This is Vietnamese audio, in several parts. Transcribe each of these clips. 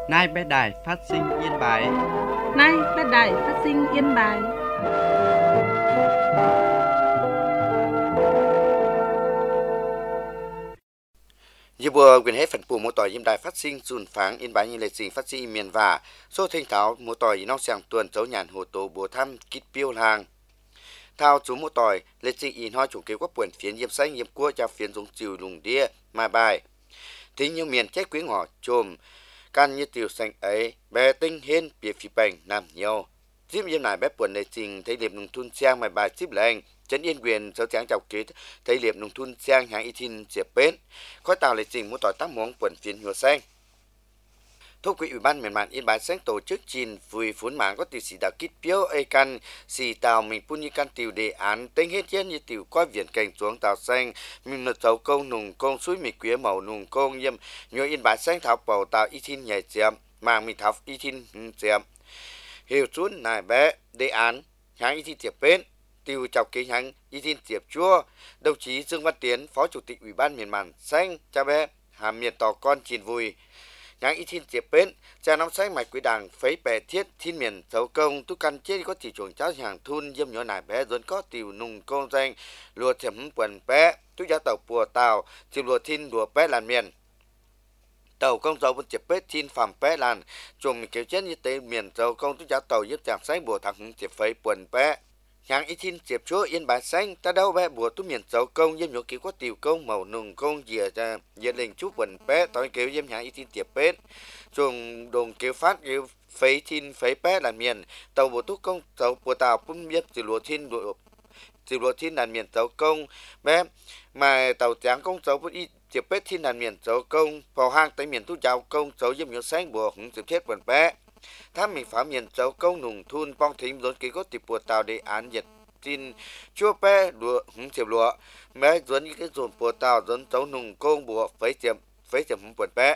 Nay bé đài phát sinh Yên Bái. Nay bé đài phát sinh Yên Bái. Như bùa quyền hết phần phủ một tỏi Yên Đài phát sinh dùn pháng Yên Bái như lệ trình phát sinh miền và số thanh tháo một tỏi nong sàng tuần dấu nhàn hồ tổ bùa thăm kít piêu hàng. Thao chú một tỏi lệ trình in hoa chủ kế quốc buồn phiến yếm xanh yếm cua cho phiến giống chiều lùng đĩa mà bài. Thế như miền chết quý ngỏ trồm can như tiểu xanh ấy bé tinh hên bìa phi bành làm nhiều. Dịp yếm này bé buồn lệ trình thấy liệp nông thun trang mà bài chip lệnh. Trấn Yên quyền sau tháng chào kết thấy liệp nông thôn trang hàng y tin diệp bến khói tàu lịch trình mua tỏi tác món quần phiên hùa xanh. Thúc quỹ ủy ban miền Mạn Yên Bái sáng tổ chức chín vui phún mạng có tiểu sĩ đạo kít piếu ây căn xì tàu mình phun như căn tiểu đề án tính hết chết như tiểu coi viện cảnh xuống tàu xanh mình một dấu công nùng công suối mình quía màu nùng công yêm nhớ Yên Bái sáng thảo bầu tàu y tin nhảy diệm mạng mình thảo y tin diệm hiểu chút này bé đề án hàng y tin diệp bến tiêu chào kế hàng y tin diệp chua đồng chí Dương Văn Tiến phó chủ tịch ủy ban miền Mạn xanh cha bé hàm miền tỏ con chín vui nhang y tin diệp bến cha nóng xanh mạch quý đảng phấy bè thiết thiên miền dấu công tu căn chết có chỉ chuồng cháu hàng thun dâm nhỏ nải bé dẫn có tiểu nùng công danh lùa thiểm quần bé tu giá tàu pùa tàu chìm lùa thiên lùa bé làn miền tàu công dấu vẫn diệp bến thiên phạm bé làn chuồng kiểu chết như tế miền dấu công tu giá tàu giúp chàng xanh bùa thằng diệp phấy quần bé nhang y tin diệp chúa Yên Bái xanh ta đâu bé bùa tu miền dấu công dâm nhỏ kiểu có tiểu công màu nùng công dìa ra dìa lệnh chút quần bé tối kiểu dâm nhang y tin diệp bến chuồng đồng kêu phát kêu phấy thiên phấy bé là miền tàu bộ túc công tàu của tàu cũng biết từ lúa thiên là miền tàu công bé mà tàu trắng công tàu vẫn đi tiếp bé thiên là miền tàu công vào hang tới miền tu giáo công tàu dâm nhiều sáng bùa hứng tiếp thiết quần bé tham mình phá miền tàu công nùng thun bong thím dồn ký có tiệp bùa tàu đề án nhật tin chua bé lúa hứng tiếp lúa bé dồn những cái dồn bùa tàu dồn tàu nùng công bùa phấy tiệm quần bé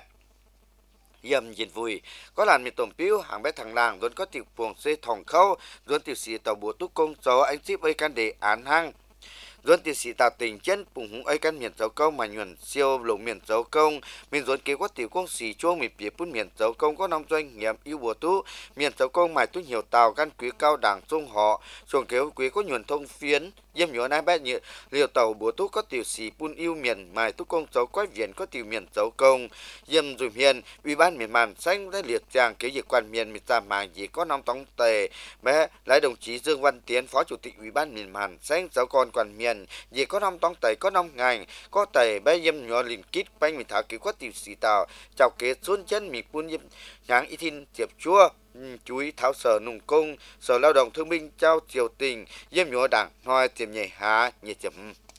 yếm nhìn vui có làn miền tôm piu hàng bé thằng làng luôn có tiểu buồng xe thòng khâu luôn tiểu sĩ tàu búa túc công gió anh ship ấy can đề án hang luôn tiểu sĩ tạo tình chân bùng húng ấy can miền dấu công mà nhuần siêu lục miền dấu công miền dồn kế có tiểu công sĩ chuông miền phía bún miền dấu công có năm doanh nghiệp yêu búa tú miền dấu công mài tú nhiều tàu can quý cao đảng trung họ xuồng kéo quý có nhuần thông phiến yếm nhỏ nay bé như liều tàu búa tú có tiểu sĩ bún yêu miền mài tú công dấu quái viện có tiểu miền dấu công yếm dùm hiền ủy ban miền Mạn xanh đã liệt chàng kế dịch quan miền tam màng chỉ có năm tống tề bé lấy đồng chí Dương Văn Tiến phó chủ tịch ủy ban miền Mạn xanh giáo con quan miền chỉ có năm tống tề có năm ngày có tề bé yếm nhỏ liền kít bánh mình thả kế quát tiểu sĩ tàu chào kế xuân chân mình bún yếm nháng y tin diệp chúa chuối tháo sở nùng công sở lao động thương binh trao triều tình yếm nhỏ đảng hoa tiềm nhảy há nhiệt chấm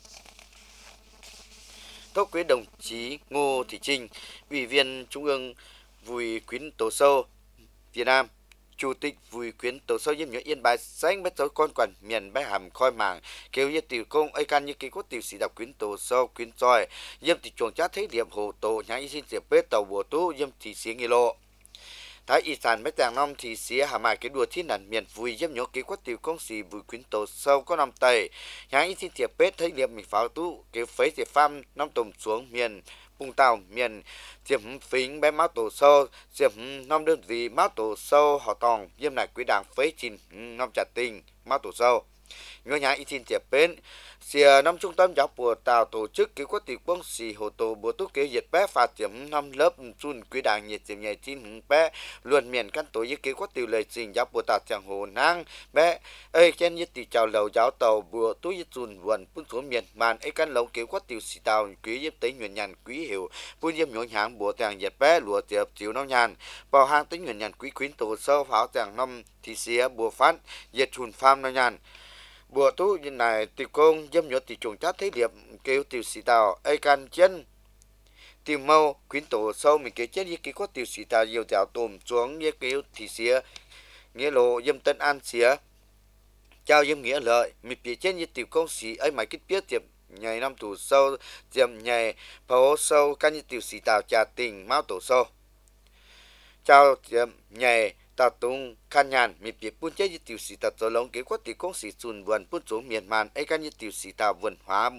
Thúc quý đồng chí Ngô Thị Trinh, Ủy viên Trung ương Vui Quyến Tổ Sâu Việt Nam, Chủ tịch Vui Quyến Tổ Sâu Yếm Nhớ Yên Bái xanh bét dấu con quản miền bái hàm khoi mảng kêu như tiểu công ấy can như kỳ có tiểu sĩ đọc Quyến Tổ Sâu Quyến Tròi yếm thị chuồng chát thấy điểm hồ tổ nhã y xin diệp bét tàu bùa tú yếm thị xía nghi lộ. Thái y sản mấy tàng năm thì xía hà mài cái đùa thiên đàn miền vui yếm nhớ kế quát tiểu công sĩ Vui Quyến Tổ Sâu có năm tây nhã y xin diệp bét thấy điểm mình pháo tú kêu phấy diệp pham năm tùm xuống miền Bùng tàu miền diệp phính bé máu tổ sâu diệp năm đơn vị máu tổ sâu họ tòng yếm lại quý đảng phấy chín năm trả tình máu tổ sâu ngôi nhà y tin diệp bến xìa năm trung tâm giáo bùa tàu tổ chức cứu quốc tiểu quân xì hồ tổ bùa túc kế diệt bé phạt diệp năm lớp chun quý đảng nhiệt diệp nhảy chín bé luôn miền căn tổ với cứu quốc tiểu lời trình giáo bùa tàu chẳng hồ nang bé ơi trên như tiểu chào lầu giáo tàu bùa tú với chun vườn phun xuống miền màn ấy căn lồng cứu quốc tiểu xì tàu quý diệp tới nhuận nhàn quý hiểu phun diệp nhổn hàng bùa tàng diệt bé lùa diệp chiếu nông nhàn vào hang tới nhuận nhàn quý quyến tổ sâu pháo tàng năm thì xía bùa phát diệt chun pham nông nhàn bùa tú như này tiểu công dâm nhớ tiểu trùng chát thấy điệp kêu tiểu sĩ tàu ai can chân tiểu mâu quyến tổ sâu mình kêu chết như kêu có tiểu sĩ tàu nhiều dạo tùm xuống như kêu thì xía nghĩa lộ dâm tân an xía chào dâm nghĩa lợi mình bị chết như tiểu công sĩ ấy mà kết biết tiệm ngày năm tù sâu tiệm ngày pháo sâu can như tiểu sĩ tàu trà tình máu tổ sâu chào tiệm ngày tàu tung khăn nhàn miệt biệt buôn chết như tiểu sĩ tàu lông kế quát tiểu công sĩ chun vườn buôn xuống miền màn ấy can như tiểu sĩ tàu vườn hóa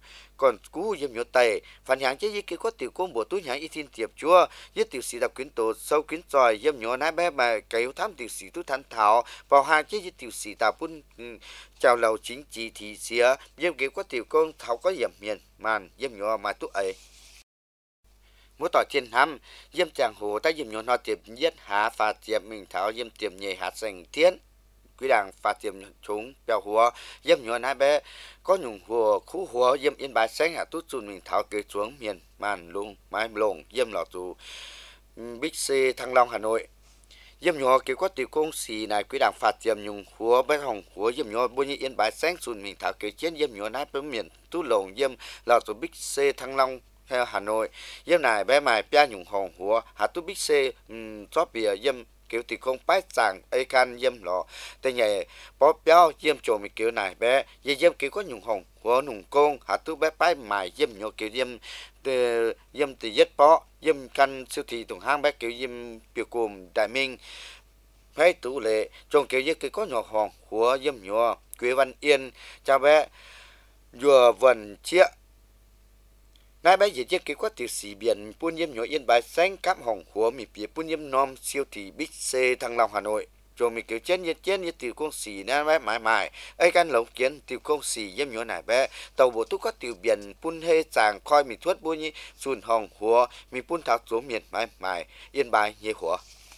còn cú yếm nhớ tay phản hàng chế cái có tiểu công bộ túi hàng y thiên tiệp chúa với tiểu sĩ đọc quyến tổ sâu quyến tròi yếm nhớ nái bé mà cái tham tiểu sĩ túi thanh thảo vào hàng chế với tiểu sĩ tàu quân chào lầu chính trị thị xía yếm cái có tiểu công thảo có yểm miền màn yếm nhớ mà túi ấy mỗi tỏi thiên hăm yếm chàng hồ ta yếm nhớ nó tiệp nhất hạ phạt tiệp mình thảo yếm tiệp nhẹ hạt sành thiên quý đảng phạt tiệp chúng bèo hùa yếm nhớ nái bé có nhung hùa khu hùa yếm yên bài sáng hạ tút chun mình thảo kề xuống miền màn lung mái lồng yếm lọ tù Big C Thăng Long Hà Nội yếm nhớ kêu có tiểu công xì này quý đảng phạt tiệp nhung hùa bé hồng hùa yếm nhớ bao nhiêu yên bài sáng chun mình thảo kề chiến yếm nhớ nái bé miền tút lồng yếm lọ tù Big C Thăng Long theo Hà Nội yếm này bé mài pia nhung hồng hùa hạ tút Big C chóp bìa yếm kiểu thì không phải rằng ai can yếm lọ tên nhảy bó béo yếm trộm mình kiểu này bé yếm kiểu có nhung hồng của nùng công hạ tu bé phải mài yếm nhỏ kiểu yếm thì yết bó yếm căn siêu thị tùng hang bé kiểu yếm biểu cùng đại minh phải tú lệ trong kiểu yếm kiểu có nhỏ hồng của yếm nhỏ Quế Văn Yên chào bé vừa vần chia nãy bé chỉ cái có tiểu sĩ biển buôn yếm nhỏ yên bài xanh cam hồng của mình phía buôn yếm nom siêu thị Big C Thăng Long Hà Nội rồi mình kiểu trên như tiểu công sĩ nãy bé mãi mãi ấy căn lẩu kiến tiểu công sĩ yếm nhỏ này bé tàu bộ tu có tiểu biển buôn hê chàng coi mình thuất buôn như xuân hồng của mình buôn thảo xuống miền mãi mãi yên bài như của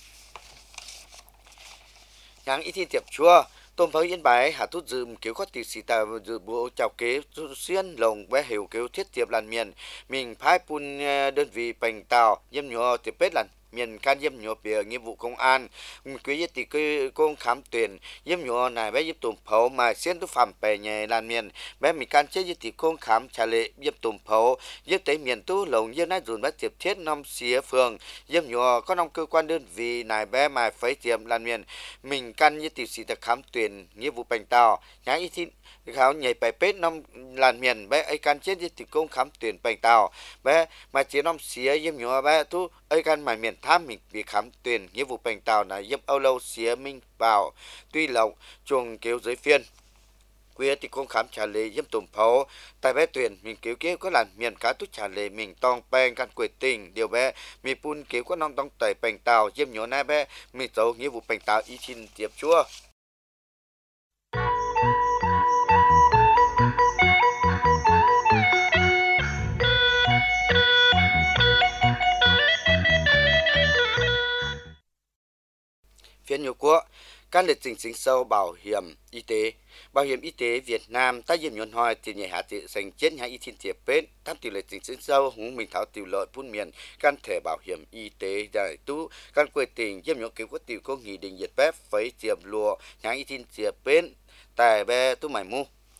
nhang ít thiên tiệp chua tôm phơi yên bài hạ tút dùm kiểu có tiểu sĩ ta dự bộ chào kế xuyên lồng bé hiểu kiểu thiết tiệp làn miền mình phái pun đơn vị bành tàu yếm nhỏ tiệp bết làn miền can yếm nhỏ bìa nghĩa vụ công an quý yết tỷ công khám tuyển yếm nhỏ này bé yếm tôm phơi mà xuyên tu phạm bè nhẹ làn miền bé mình can chế yết tỷ công khám trả lệ yếm tôm phơi yếm tới miền tu lồng yếm nãy dùn bé tiệp thiết năm xía phường yếm nhỏ có năm cơ quan đơn vị này bé mà phấy tiệm làn miền mình can yết tỷ sĩ ta khám tuyển nghĩa vụ bành tàu nhái ít thiên khảo nhảy bài pết năm làn miền bé ấy can chết thì công khám tuyển bành tàu bé mà chỉ năm xía yếm nhỏ bé tu ấy can mà miền tham mình bị khám tuyển nghĩa vụ bành tàu là yếm âu lâu xía minh bảo tuy lộng chuồng kéo dưới phiên quê thì công khám trả lệ yếm tùm pháo tại bé tuyển mình kéo kéo có làn miền cá tút trả lệ mình tòng beng can quê tình điều bé mình pun kéo có năm tòng tẩy bành tàu yếm nhỏ nai bé mình giấu nghĩa vụ bành tàu ý xin tiệp chúa phiên nhiều quốc can lịch trình sinh sâu bảo hiểm y tế Việt Nam ta yếm nhuận hoài tiền nhảy hạ tỷ dành chết nhà y thiên tiệp bên tham tỷ lịch trình sinh sâu hùng mình thảo tiểu lợi phun miền can thẻ bảo hiểm y tế đại tu can quê tình yếm nhuận kiểu có tiểu có nghị định nhiệt bếp phấy tiệp lùa nhà y thiên tiệp bên tài bé tu mải mu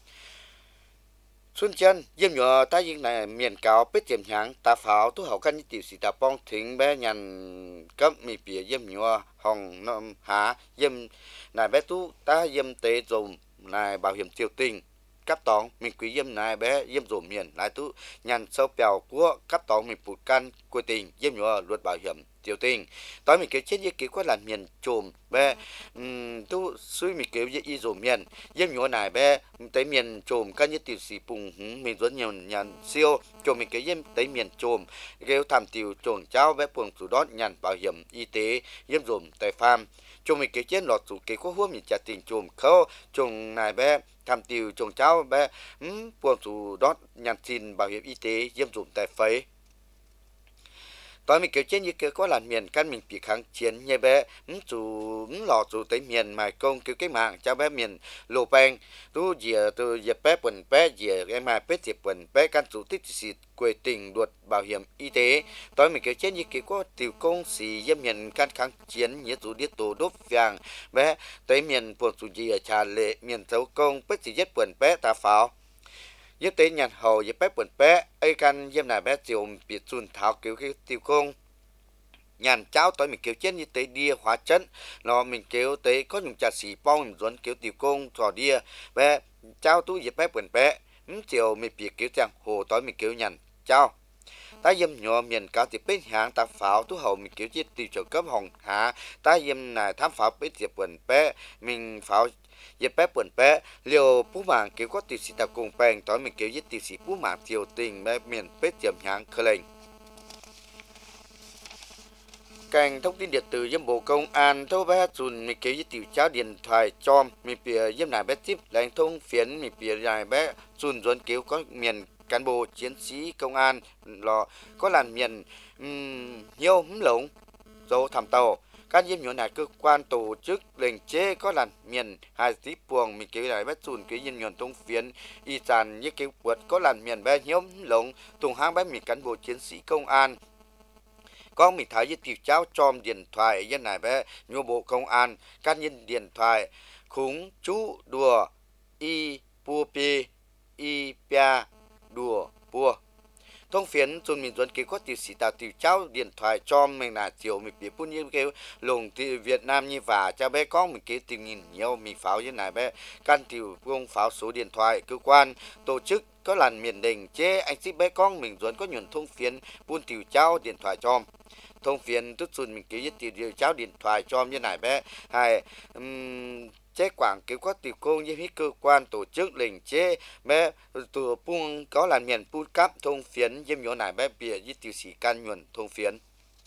xuân chân yếm nhỏ ta yên này miền cao biết tiệm hàng ta pháo tu hậu căn tiểu sĩ ta bong thính bé nhàn cấp mi bìa yếm nhỏ hồng năm há yếm này bé tu ta yếm tế dùng này bảo hiểm tiêu tình cấp tòng mình quý yếm này bé yếm dùng miền lại tu nhàn sâu bèo của cấp tòng mình phụ căn quê tình yếm nhỏ luật bảo hiểm tiêu tình tối mình kêu chết như kêu có là miền trùm bé tu suy mình kêu y dùng miền yếm nhỏ này bé tới miền trùm căn như tiểu sĩ bùng mình rất nhiều nhàn siêu cho mình kêu yếm tới miền trùm kêu tham tiểu chuồng cháu bé buồng chủ đón nhàn bảo hiểm y tế yếm dùng tại farm chúng mình kêu chết lọt chủ kêu có hôm mình trả tiền trùm khâu trùm này bé tham tiểu trùm cháu bé buồng chủ đón nhàn xin bảo hiểm y tế yếm dùng tại phấy tối mình kêu chết như kêu có làn miền căn mình bị kháng chiến như bé chủ lọ chủ tới miền mà công kêu cái mạng cho bé miền lô bang tu dìa từ dìa bé quần bé dìa em mà bé dìa quần bé căn chủ tích xịt quê tình luật bảo hiểm y tế tối mình kêu chết như kêu có tiểu công sĩ dìa miền căn kháng chiến như chủ điết tổ đốt vàng bé tới miền buồn chủ dìa trà lệ miền dấu công bé chỉ giết quần bé ta pháo yếm tế nhàn hầu yếm bé buồn bé ấy căn yếm này bé chiều bị chun tháo kiểu cái tiêu công nhàn cháu tới mình kêu chết như tế đia hóa chân nó mình kêu tế có những trà xì bong mình dẫn kêu tiêu công trò đia bé cháu tú yếm bé buồn bé chiều mình bị kêu chẳng hồ tới mình kêu nhàn cháu ta yếm nhỏ miền cao thì bên hàng ta pháo tú hầu mình kêu chết tiêu trợ cấp hồng hạ ta yếm này tham pháo bên tiệp buồn bé mình pháo ยิดแป๊บเปิ่นแป๊ะเลียวผู้หมางเกี่ยวก็ติดสีตะกงแปงตอนมีเกี่ยวยึดติดสีผู้หมางเที่ยวติงแม่เมียนเป็ดเจียมหางเคลงkênh thông tin điện tử dân bộ công an thâu bé dùn mi kế tiểu cháo điện thoại chom mi bìa dân này bé tiếp lãnh thông phiến mi bìa này bé dùn dồn kéo có miền cán bộ chiến sĩ công an lò có làn miền nhiều lồng dấu thảm tàu các diêm nhỏ này cơ quan tổ chức lệnh chế có làn miền hai tí buồng mi kế này bé dùn kế dân nhỏ thông phiến y tràn như kế quật có làn miền bé nhiều lồng tùng hang bé mi cán bộ chiến sĩ công an có mình thấy với tiểu cháu chom điện thoại dân này bé nhô bộ công an các nhân điện thoại khúng chú đùa y pu pi y pia đùa pua thông phiến chôn mình dẫn kế có tiểu sĩ tạo tiểu cháu điện thoại chom mình là chiều mình bị phun như kêu lồng từ Việt Nam như và cha bé có mình kế tình nhìn nhiều mình pháo như này bé can tiểu công pháo số điện thoại cơ quan tổ chức có làn miền đình chế anh sĩ bé con mình dẫn có nhuận thông phiến buôn tiểu cháu điện thoại chom thông phiến tức xuân mình kêu với tiểu cháu điện thoại chom như này bé hay chế quảng kéo có tiểu công như hết cơ quan tổ chức lệnh chế bé từ buôn có làn miền buôn cắp thông phiến dêm nhỏ này bé bìa với tiểu sĩ can nhuận thông phiến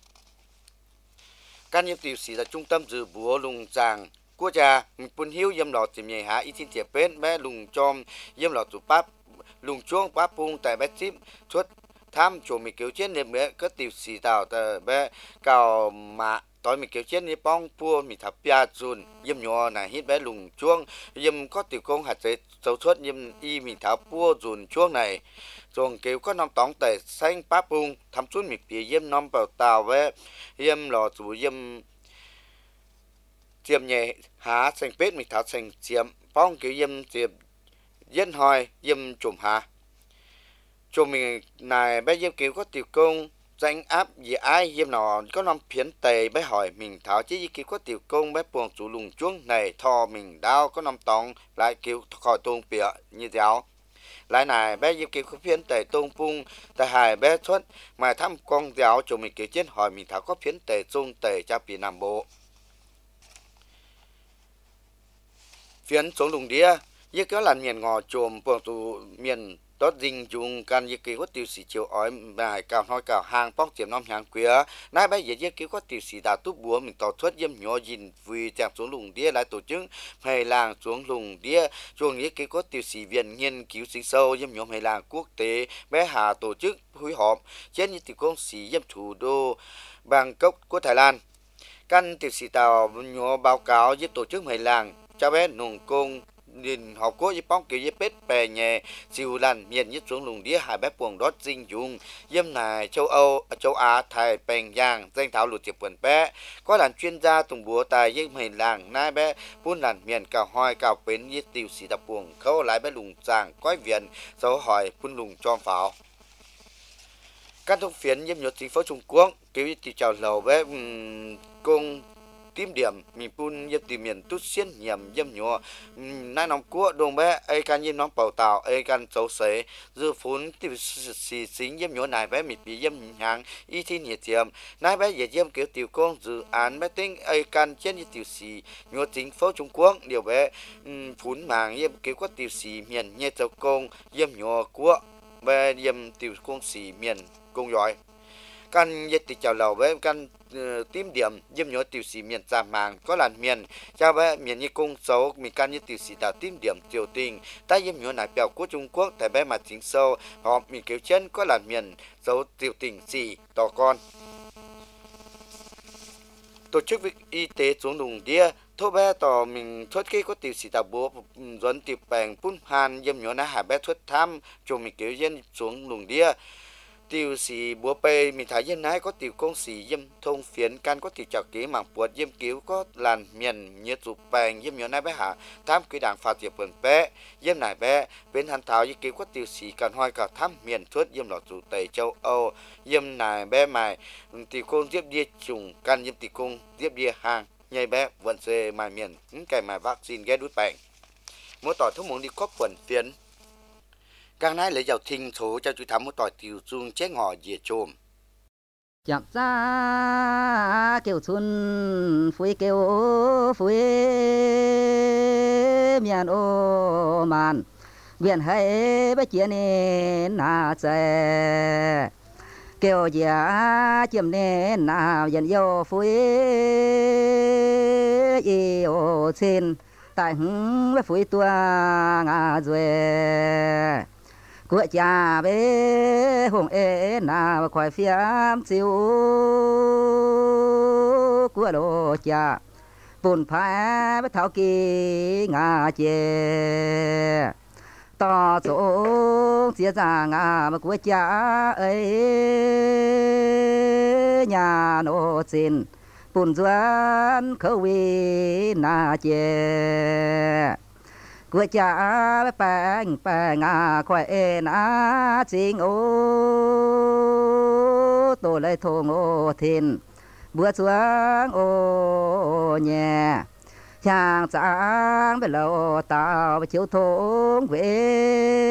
can như tiểu sĩ là trung tâm dự búa lùng giàng quốc gia mình buôn hiếu dêm lọt tìm nhảy há ít thiên tiệp bên bé lùng chom dêm lọt tụ bắp lùng chuông bắp buông tại bé chip xuất tham chủ mình kéo chết nên bé có tiểu sĩ tạo tại bé cào mạ tối mình kéo chết ní bong pua mình thắp bia dùn yếm nhỏ này hít bé lùng chuông yếm có tiểu công hạt giấy dấu xuất yếm y mình thắp pua dùn chuông này chuông kéo có năm tóng tẩy xanh bắp buông thắm chút mình bìa yếm năm bảo tàu bé yếm lò chủ yếm tiệm nhẹ há xanh pết mình thắp xanh chiếm bong kéo yếm tiệm dân hỏi yếm chùm há chùm mình này bé yếm kéo có tiểu công danh áp gì ai yếm nó có năm phiến tề bé hỏi mình tháo chứ gì có tiểu công bé buông chủ lùng chuông này thò mình đau có năm tòng lại kêu khỏi tung bịa như giáo lại này bé yếm kêu có phiến tề tung pung tại hai bé xuất mà thăm con giáo cho mình kêu chết hỏi mình tháo có phiến tề tung tề cha bị nam bộ phiến xuống lùng đĩa như kéo là miền ngò chùm buông chủ miền đó dinh dùng can như kia có tiêu sĩ chiều ói bài cào nói cào hàng bóc tiệm năm hàng quía nãy bây giờ như kia có tiêu sĩ đã túc búa mình tỏ thoát dâm nhỏ dìn vì chạm xuống lùng đĩa lại tổ chức hay làng xuống lùng đĩa chuồng như kia có tiêu sĩ viện nghiên cứu sinh sâu dâm nhỏ hay làng quốc tế bé hà tổ chức hối họp trên như tiểu công sĩ dâm thủ đô Bangkok của Thái Lan căn tiêu sĩ tàu nhỏ báo cáo với tổ chức hay làng cho bé nông công nhìn học cố với bóng kiểu với bếp bè nhẹ siêu làn miền nhất xuống lùng đĩa hai bé buồng đót dinh dùng dâm này châu Âu châu Á Thái Bình Dương danh thảo lụt tiệp vườn bé có làn chuyên gia tùng búa tài với hình làng nai bé buôn làn miền cào hoi cào bến với tiêu sĩ đập buồng khâu lái bé lùng giàng quái viện dấu hỏi buôn lùng tròn pháo các thông phiến dâm nhật chính phủ Trung Quốc kiểu tiêu chào lầu bé công tím điểm mình phun dâm tìm miền tút xiên nhầm dâm nhỏ nai nòng cua đồng bé ai can dâm nòng bảo tàu ai can xấu xế dư phun tìm xì xính dâm nhỏ này bé mình bị dâm hàng y thiên nhiệt tiệm nai bé về dâm kiểu tiểu công dự án bé tính ai can trên như tiểu xì nhỏ chính phủ Trung Quốc điều bé phun màng dâm kiểu có tiểu xì miền nhẹ châu công dâm nhỏ cua bé dâm tiểu công xì miền công giỏi căn dịch chào lầu với căn tím điểm dâm nhỏ tiểu sĩ miền giảm màng có làn miền cha bé miền như cung xấu mình căn như tiểu sĩ tạo tím điểm triều tình tại dâm nhỏ này bèo của Trung Quốc tại bé mặt chính sâu họ mình kéo chân có làn miền dấu triều tình xì to con tổ chức y tế xuống lùng đĩa thô bé tỏ mình thoát khi có tiểu sĩ tạo búa dẫn tiểu bèn phun hàn dâm nhỏ này hải bé thoát tham cho mình kéo chân xuống lùng đĩa tiêu sĩ búa pê mình thấy dân nái có tiểu công sĩ dâm thông phiến can có tiểu chào ký mảng buột dâm cứu có làn miền như chụp bèn dâm nhỏ nái bé hạ tham quy đảng phạt tiệp vườn bé dâm nải bé bên hàn thảo như cứu có tiểu sĩ can hoài cả tham miền thuất dâm lọt chủ tây châu Âu dâm nải bé mài tiểu công tiếp đi trùng can dâm tiểu công tiếp đi hàng nhảy bé vận xe mài miền cái mài vaccine ghé đút bệnh mỗi tỏi thuốc muốn đi cóp quần phiến càng nay lấy giàu thinh số cho chú thắm một tỏi tiểu dung chế ngò dìa trồm chạm ra kêu xuân phui kêu phui miền ô màn viện hay bé chia nên na chè kêu giá chiêm nên nào dần yêu phui yêu xin tại hứng bé phui tua ngà rồi của cha bé hồng ê nào khỏi phiếm chiếu của đồ cha bùn phá bé thảo kỳ ngà chè to chỗ chia ra ngà mà của cha ấy nhà nô xin bùn doan khâu vi na chè của cha bang bang khỏe na chính ô tổ lại thô ngô thiên bữa xuống ô nhà chàng chàng bên lâu tao chiếu thôn về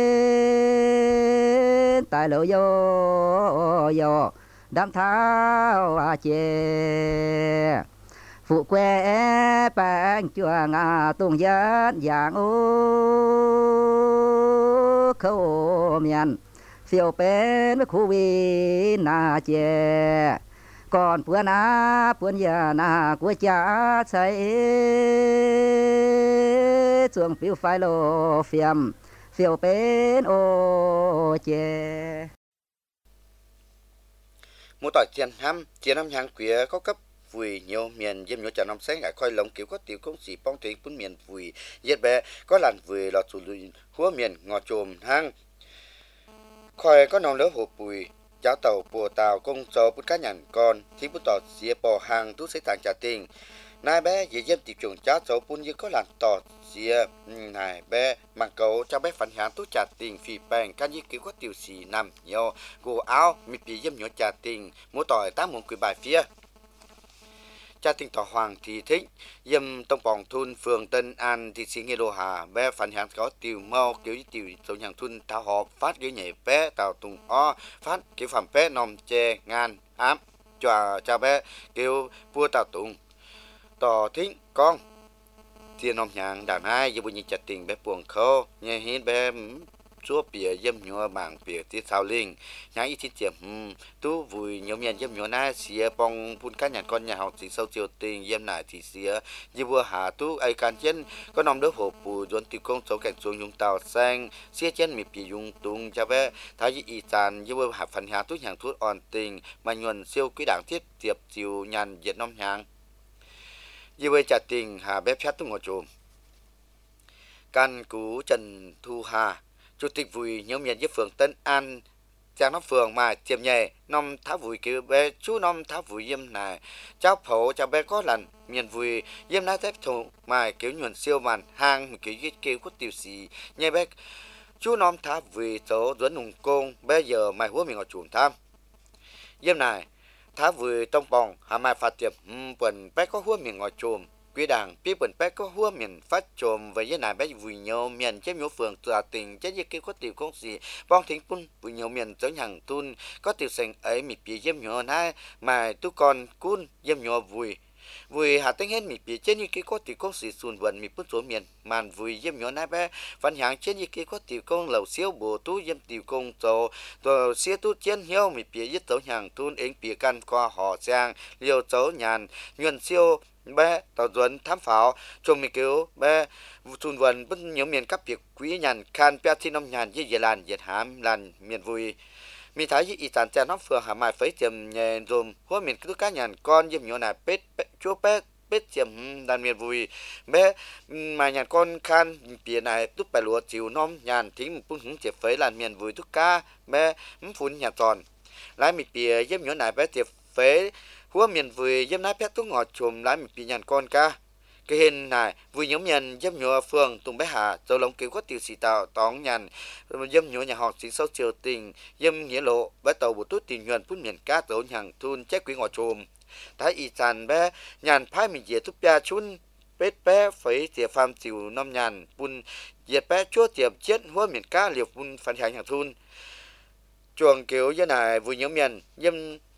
tại lâu yo đám thao chè phụ quê bang chuồng tung dân dạng ô khâu miền phiêu bên với khu vi na chè còn bữa na bữa giờ na của cha say chuồng phiêu phai lô phiềm phiêu bên ô chè một tỏi chiến năm hàng quý có cấp vui nhiều miền diêm nhiều chả năm sáng ngải khoi lồng kiểu có tiểu công sĩ bong thuyền bún miền vui giết bé có làn vui lọt sụt lùi húa miền ngọt trồm hang khoi có nòng lớn hộp bùi cháu tàu bùa tàu công số bút cá nhàn con thì bút tọt xía bò hàng tú sẽ tàng trả tiền nai bé dễ diêm tiệp chuồng cháu số bún như có làn tọt xía này bé mang cầu cho bé phản hàng tú trả tiền phì bèn can như kiểu có tiểu xì nằm nhiều gù áo mịt bị diêm nhiều trả tiền mỗi tỏi tám muốn quỳ bài phía cha tình tỏ hoàng thì thích dâm tông bỏng thôn phường Tân An thị xã Nghĩa Đô Hà bé phản hàng có tiểu mau kiểu tiểu số nhàng thôn thảo họp phát kiểu nhảy bé tàu tùng o phát kiểu phẩm bé nòm chè ngàn ám cho cha bé kiểu vua tàu tùng tỏ thích con thiên nòm nhàng đàn hai giờ bây giờ chặt tình bé buồn khô nghe hết bé chúa bìa dâm nhựa bảng bìa tiết sao linh nhái ít chiếm tú vui nhóm nhận dâm nhựa na xía bong phun cá nhàn con nhà học thì sâu chiều tình dâm nải thì xía như vừa hạ tú ai can chân có nòng đỡ hộp bù dồn tiêu công số cảnh xuống dùng tàu xanh xía chân mì bì dùng tung cho bé thái dị y tàn như vừa hạ phần hạ tú nhàng thuốc on tình mà nhuần siêu quý đảng thiết tiệp chiều nhàn diệt nông nhàng như vừa trả tình hạ bé phép tú ngồi trồm căn cú Trần Thu Hà chủ tịch vui nhóm miền dưới phường Tân An giang nó phường mà tiệm nhẹ năm tháo vui kêu bé chú năm tháo vui yếm này cháu phổ cháu bé có lần miền vui yếm này thép thùng mà kiểu nhuận siêu màn hang kiểu giết kêu có tiêu xì nhẹ bé chú năm tháo vui chỗ dẫn nùng công bây giờ mày húa mình ở chuồng tham yếm này tháo vui tông bòng hà mai phạt tiệm quần bé có húa mình ở chuồng quý đảng biết bẩn bé có hua miền phát trồm với cái này bé vui nhiều miền chế nhiều phường tòa tình chế như kia có tiểu công gì bong thính pun vui nhiều miền tới hàng tun có tiểu thành ấy mịt bì dêm nhỏ na mà tu con cun dêm nhỏ vui hạ tính hết mịt bì chế như kia có tiểu công gì xuân vận mịt bút số miền màn vui dêm nhỏ na bé văn hàng chế như kia có tiểu công lẩu xíu bồ tu dêm tiểu công tổ xía tu chiến hiếu mịt bì giết tới hàng tun ếng bì can qua họ giang liều tới nhàn nhuận siêu bé tàu duẩn thám pháo chung mình cứu bé xuân vận bất nhiều miền các việc quý nhàn khan pe thi năm nhàn như làn diệt hám làn miền vui mi thái như y tàn cha nó phường hà mai phấy tiềm nhẹ dùm hoa miền cứ cá nhàn con dêm nhỏ này pết chúa pết tiềm đàn miền vui bé mà nhàn con khan bìa này tút bài lúa chiều nom nhàn thính một phun hứng chẹp phấy làn miền vui tút cá bé phun nhà tròn lái mịt bìa dêm nhỏ này bé tiệp phấy húa miền vui dêm nái pet tú ngọt chùm lái mịt bìa nhàn con ca cái hình này vui nhóm miền dêm nhỏ phường tùng bé hà dầu lồng cứu có tiêu xì tạo tóng nhàn dêm nhỏ nhà họ chính sâu chiều tình dêm nghĩa lộ bé tàu bút tút tình nhuận phun miền cá tàu nhàng thun chết quý ngọt chùm thái y sàn bé nhàn phai mình dễ tút bia chun bết bé phấy tiệp phàm chiều năm nhàn phun dệt bé chúa tiệp chết húa miền cá liều phun phản hàng thun chuồng kiểu như này vui nhóm miền dêm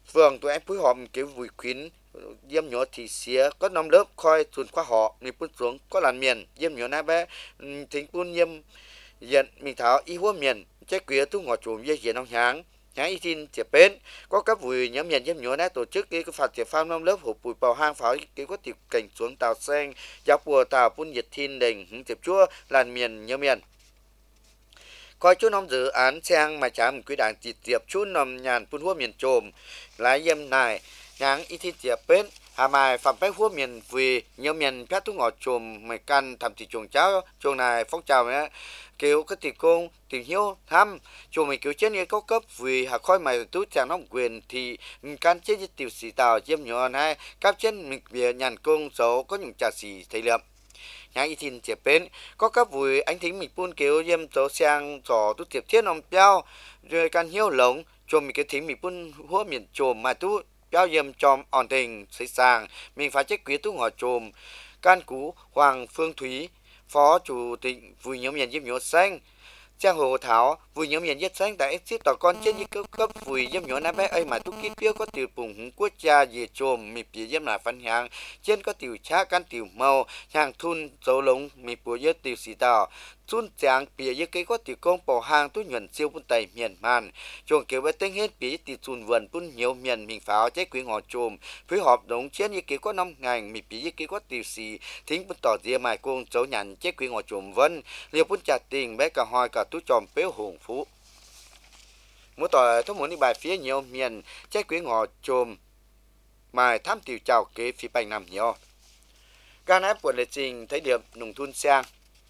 phường tụi em phối hợp kiểu vui khuyến diêm nhỏ thì xía có năm lớp khoi tuần qua họ mình phun xuống có làn miền diêm nhỏ na bé thính phun diêm hiện mình tháo y hoa miền trái quía tu ngọt chùm dây hiện ông háng háng y tin tiệp bên có các vui nhóm miền diêm nhỏ na tổ chức cái phạt tiệp phao năm lớp hộp bụi bào hang pháo cái có tiệp cảnh xuống tàu sen giáo bùa tàu phun nhiệt thiên đình hứng tiệp chua làn miền nhóm miền coi chú nông dự án sang mà chạm quý đảng chỉ tiệp chú nông nhàn phun hoa miền trồm lái diêm này nháng y tin tiệp bên hà mai phạm bách hoa miền vì nhiều miền phát thuốc ngọt chùm mày căn thầm thì chuồng cháu chuồng này phong trào nhé kiểu cái tiền công tình hiếu thăm chuồng mày kiểu trên cái cao cấp vì hà khói mày tú chàng nông quyền thì can chế tiểu sĩ tàu chiêm nhỏ này các trên mình về nhàn công số có những trà sĩ thầy liệm nhà y tin tiệp bên có các vui anh thính mình phun kiểu diêm số sang trò tú tiệp thiết ông béo rồi can hiếu lồng chuồng mình cái thính mình phun hoa miền chùm mà tú bao diêm chom ổn định xây sang mình phải check quý tú ngõ chùm can cú Hoàng Phương Thúy phó chủ tịch vui nhóm miền diêm nhỏ xanh Trang Hồ Thảo vui nhóm miền diêm xanh tại exit tỏ con trên như cấp vui diêm nhỏ na bé ấy mà tú kít piêu có tiểu bùng hứng quốc gia về chùm mì bìa diêm là phân hàng trên có tiểu cha can tiểu màu hàng thun dấu lống mì bùa diêm tiểu xì tàu chun chàng bìa như cái có tiểu công bỏ hàng tu nhuận siêu bún tây miền man chuồng kiểu với tên hết bìa tiểu chun vườn bún nhiều miền mình pháo trái quý ngõ chùm phối hợp đống trên như cái có năm ngành mì bìa như cái có tiểu xì thính bún tỏ dìa mài cung dấu nhằn trái quý ngõ chùm vân liều bún chặt tình bé cả hoi cả tú tròm béo hùng phú mỗi tỏi thông muốn đi bài phía nhiều miền trái quý ngõ chùm mài tham tiểu chào kế phi bành nằm nhiều ca nát buồn lệ trình thấy điểm nông thôn sang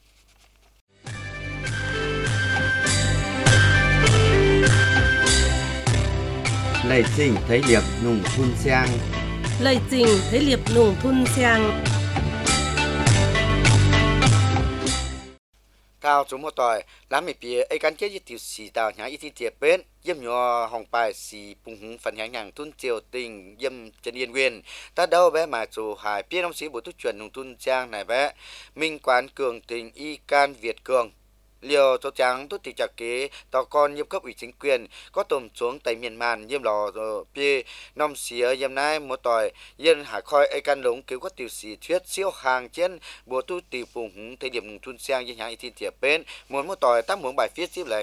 Lệ trình thấy điệp nùng thun sang. Lệ trình thấy điệp nùng thun sang. Cao số một tỏi lá mì bìa ấy gắn chết với tiểu sĩ tàu nhà y thi tiệp bên diêm nhỏ hồng bài xì bùng hứng phần nhàng nhàng thun triều tình diêm trần yên nguyên ta đâu bé mà chủ hải biết ông sĩ bộ thuốc chuẩn nùng thun sang này bé minh quán cường tình y can Việt cường liều số trắng tốt thị trạc kế tàu con nhiêm cấp ủy chính quyền có tôm xuống tại miền màn nhiêm lò rồi bia năm xía nhiêm nay một tỏi yên hải khoi ai can lống cứu có tiểu sĩ thuyết siêu hàng trên bộ tu tiểu phùng hứng thời điểm thun sang như nhà thiên tiệp bên muốn một tỏi tác muốn bài viết tiếp lại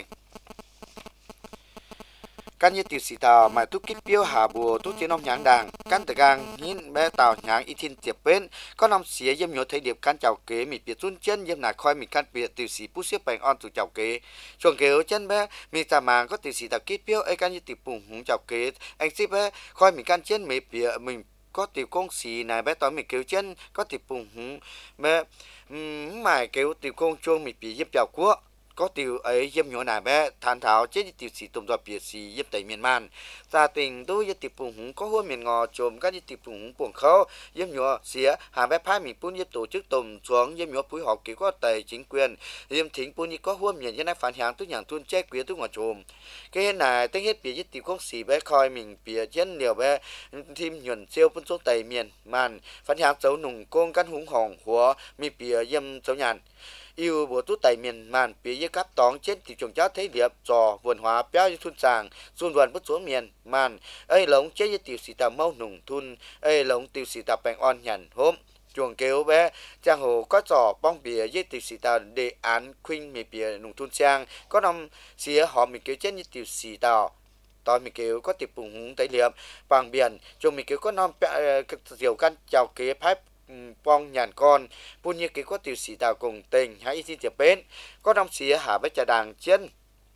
căn như tiểu sĩ tàu mà tu kích biêu hà bùa tu trên ông nháng đàng căn từ gang nhìn bé tàu nháng y thiên tiệp bên có năm xía diêm nhớ thấy điểm căn chào kế mì biệt run chân diêm nải khoi mình căn biệt tiểu sĩ bút xếp bành on từ chào kế chuồng kế chân bé mình tà màng có tiểu sĩ tàu kích biêu ấy căn như tiểu bùng hùng chào kế anh xếp bé khoi mình căn chân mì biệt mình có tiểu công xì này bé tao mình kéo chân có tiểu bùng hùng bé mải kéo tiểu công chuông mình bị diêm chào quốc có tiểu ấy diêm nhỏ này bé than tháo chết tiểu sĩ tôm giọt biệt sĩ diêm tây miền man gia tình tôi với tiểu phùng hùng có hôn miền ngò chồm các tiểu phùng hùng buồn khâu diêm nhỏ xía hà bé phái mình phun diêm tổ chức tôm xuống diêm nhỏ phối hợp kỹ có tài chính quyền diêm thính phun như có hôn miền như này phản hàng tôi nhàng thun che quý tôi ngò chồm cái này tên hết biệt với tiểu công sĩ bé coi mình biệt chân liều bé thêm nhuận siêu phun xuống tây miền man phản hàng dấu nùng công căn hùng hỏng của mi biệt diêm dấu nhàn yêu bộ tú tại miền màn phía dưới cáp tóng trên thị trường cháu thấy điệp trò vườn hóa béo như thun sàng xuân vườn bất xuống miền màn ấy lống chế như tiểu sĩ tàu mâu nùng thun ấy lống tiểu sĩ tàu bèn on nhàn hôm chuồng kéo bé trang hồ có trò bong bìa với tiểu sĩ tàu đề án khuyên mì bìa nùng thun sang có năm xía họ mình kéo trên như tiểu sĩ tàu tao mình kéo có tiệp bùng húng tây liệp bằng biển chuồng mình kéo có năm diều căn chào kế phái bong nhàn con buôn như cái có tiểu sĩ tàu cùng tình hãy xin tiệp bên có đông xía hạ với trà đàng chân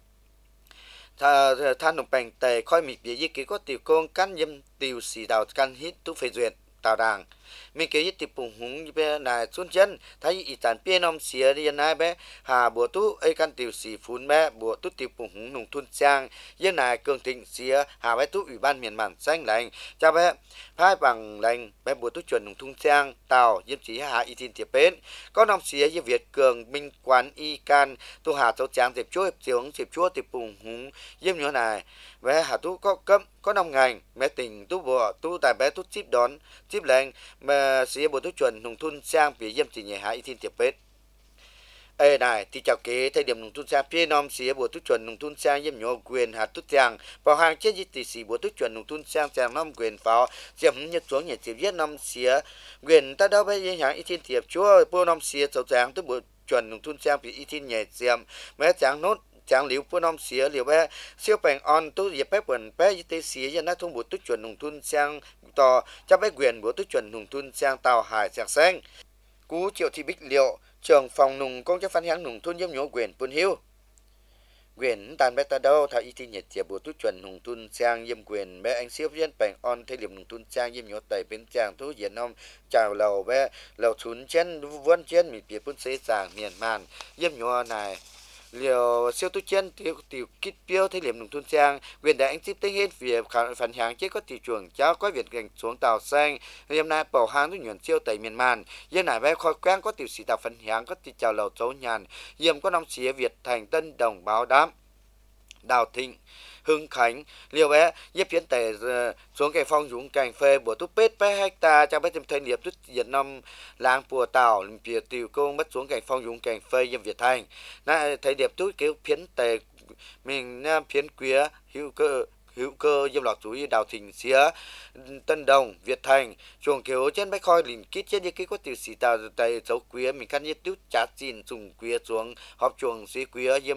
than nồng bành tề khoi mịt bìa như cái có tiểu công căn nhâm tiểu sĩ tàu căn hít tú phê duyệt tàu đàng mình kể với tiệp bùng húng như bé này xuân chân thấy ý tàn bia nông xía đi nay bé hà bùa tú ấy căn tiểu sĩ phun bé bùa tú tiệp bùng húng nùng thun sang như này cường thịnh xía hà bé tú ủy ban miền màn xanh lành cha bé phái bằng lành bé bùa tú chuẩn nùng thun sang tàu diêm chỉ hà y tin tiệp bên có nông xía như Việt cường minh quán y can tu hà châu tráng tiệp chúa tiệp chúa tiệp bùng húng diêm như này bé hà tú có cấp có 5 ngành mẹ tình tú bùa tú tại bé tú chip đón chip lành mà xía bộ tú chuẩn nùng thun sang phía diêm chỉ nhẹ hạ y thiên tiệp bết này thì chào kế thời điểm nông thôn sang phía nam xía bộ túc chuẩn nông thôn sang yếm nhỏ quyền hạt túc giang bảo hàng trên di tỷ sĩ bộ túc chuẩn nông thôn sang giang năm quyền pháo diệm nhật xuống nhật diệp viết năm xía quyền ta đâu bây giờ hàng ít thiên tiệp chúa bộ năm xía sầu giang tức bộ chuẩn nông thôn sang bị ít thiên nhẹ diệm mấy giang nốt giang liu bộ năm xía liu bé siêu bèn on tu diệp bé quần bé di tỷ sĩ dân đã thông bộ túc chuẩn nông thôn sang to cho bé quyền bộ túc chuẩn nông thôn sang tàu hải giang xanh cú triệu thị bích liệu trường phòng nùng công chức phán hãng nùng thôn yếm nhổ quyền Pun Hiu quyền tàn bé ta đâu thảo y thi nhiệt tiệp bộ túc chuẩn nùng thôn sang yếm quyền bé anh siêu viên bèn on thời điểm nùng thôn sang yếm nhổ tẩy bên chàng thu diện ông chào lầu bé lầu thún chen vốn chen mì bìa Pun xế giảng miền màn yếm nhổ này liều siêu tu chen tiểu kích tiêu thời điểm nùng thôn sang quyền đại anh tiếp tới hết việc phản hãng chế có thị trường cháu có việc gành xuống tàu xanh hôm nay bảo hàng tu nhuận siêu tẩy miền màn dân này bé khói quen có tiểu sĩ tàu phản hãng có thị chào lầu chấu nhàn yếm có nông xía Việt Thành Tân Đồng Báo Đám Đào Thịnh Hưng Khánh liều bé giúp phiến tề xuống cái phong dũng cảnh phê của túc pết bé hecta cho bé thêm thời điểm túc Việt Nam làng Pùa Tảo phía tiểu công mất xuống cảnh phong dũng cảnh phê yếm Việt Thành nay thời điểm túc kiểu phiến tề mình phiến quía hữu cơ yếm lọt túi Đào Thịnh xía Tân Đồng Việt Thành chuồng kiểu trên bách khoi lìn kít trên như cái có tiểu sĩ tàu tay dấu quía mình căn nhất túc chát xin dùng quía xuống họp chuồng xí quía yếm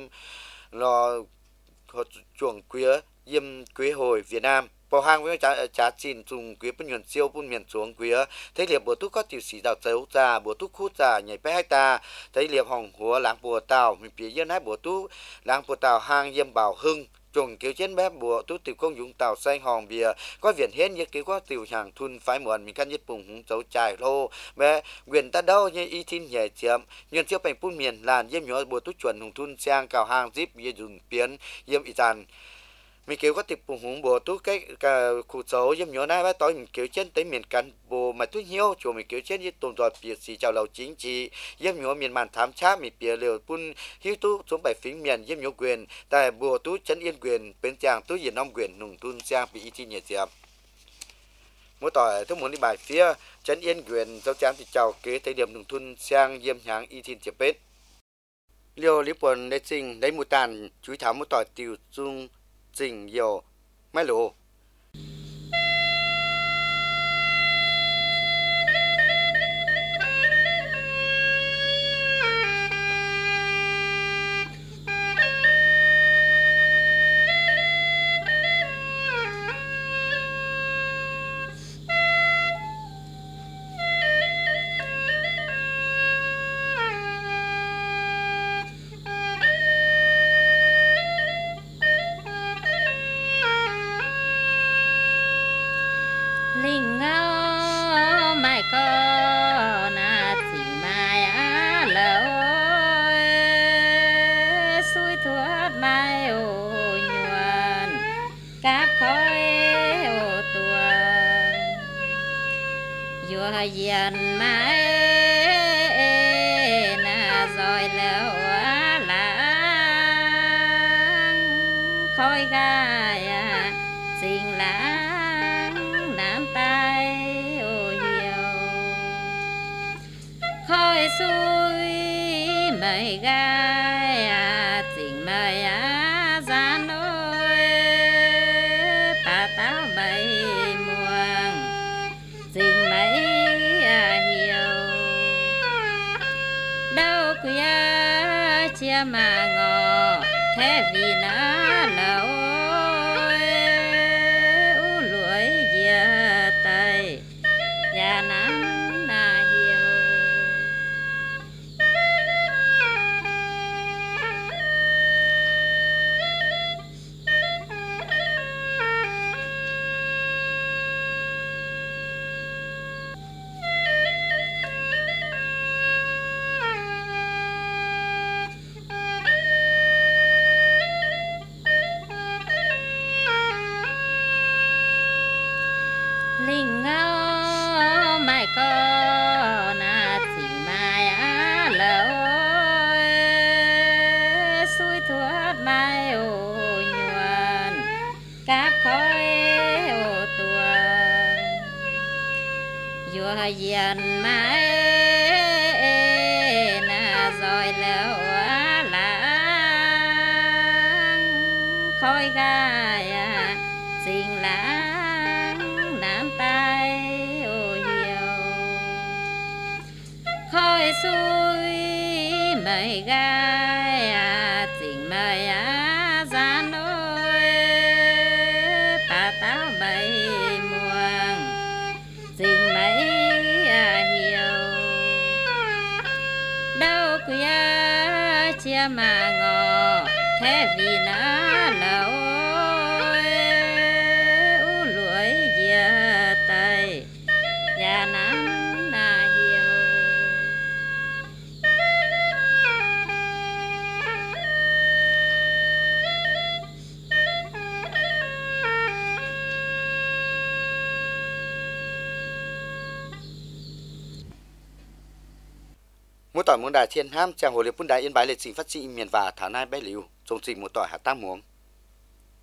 lò chuồng quía yếm quế hồi Việt Nam bảo hàng với trả chín dùng quế bên nhuận siêu bên miền xuống quế thấy liệp bộ túc có tiểu sĩ đào dấu già bộ túc khút già nhảy bé hai ta thấy liệp hồng húa làng Pùa Tảo mình phía dân hai bộ túc làng Pùa Tảo hàng yếm Bảo Hưng chuồng kiểu trên bé bộ túc tiểu công dũng tàu xanh hòn bìa có viện hết như kiểu có tiểu hàng thun phái muộn mình căn nhất bùng húng dấu trải lô bé quyền ta đâu như y tin nhẹ chiếm nhuận siêu bành phun miền làn yếm nhỏ bộ túc chuẩn hùng thun sang cào hàng zip bìa dùng biến yếm y tàn mình kiểu có tiệp bùng húng bộ tú cái khu số yếm nhỏ này bé tối mình kiểu trên tới miền cắn bộ mà tú hiếu chùa mình kiểu trên như tồn dọt bìa xì chào lầu chính trị yếm nhỏ miền màn thám cháp mình bìa liều Pun hiếu tú xuống bài phím miền yếm nhỏ quyền tại bộ tú chân yên quyền bên chàng tú diện ông quyền nùng thun sang bị y thi nhiệt diệp mỗi tỏi tôi muốn đi bài phía chân yên quyền dấu chán thì chào kế thời điểm nùng thun sang yếm háng y thi nhiệt bết liều lý quần để trình lấy mù tàn chú thảo mỗi tỏi tiểu dung trình dầu máy lỗ linh ngao mai có na chỉ mai á lỡ xuôi thuốc mai ô nhuận các khói ô tuồng vừa dần mai na rồi lỡ láng khói gai xinh láng nam tay ô nhiều khói xuôi mây gai xinh mây gian ôi bà táo mây muông xinh mây nhiều đâu khuya chia mà ngọ thế vì nó lẩu lưỡi dìa tay nhà nắng na nhiều linh ngao mai có na chỉ mai á lỡ xuôi thuốc mai ô nhuận các khói ô tuồng vừa dần mai na rồi lỡ khói gai xin lãng nam tay ô hiu khói xuôi mây gai tình mây ra nôi bà táo mây muông tình mây hiu đâu khuya chia mà ngọ thế vì nó lâu u lưỡi dìa tay nhà nắng na hiu mỗi tỏi muốn đài thiên ham chàng hồ liệp bún đài yên bái liệt sĩ phát sĩ miền và thảo nai bé liu trong trình một tỏi hạ tam muống